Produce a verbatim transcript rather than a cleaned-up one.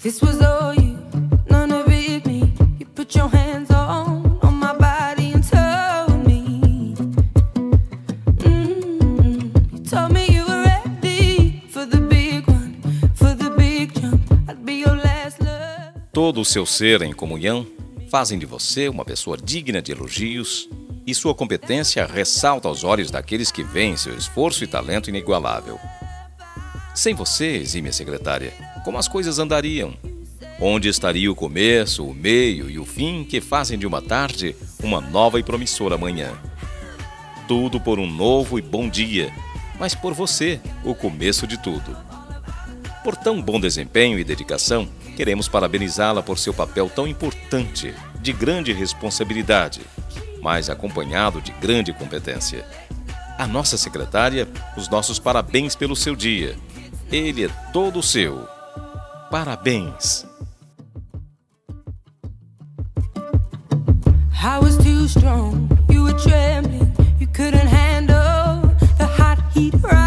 This was all you, none of it me. You put your hands on, on my body and told me, mm, you told me you were ready for the big one, for the big jump. I'd be your last love. Todo o seu ser em comunhão fazem de você uma pessoa digna de elogios e sua competência ressalta aos olhos daqueles que veem seu esforço e talento inigualável. Sem você, exímia secretária, como as coisas andariam? Onde estaria o começo, o meio e o fim que fazem de uma tarde uma nova e promissora manhã? Tudo por um novo e bom dia, mas por você, o começo de tudo. Por tão bom desempenho e dedicação, queremos parabenizá-la por seu papel tão importante, de grande responsabilidade, mas acompanhado de grande competência. A nossa secretária, os nossos parabéns pelo seu dia. Ele é todo seu. Parabéns! I was too strong, you were trembling, you couldn't handle the hot heat.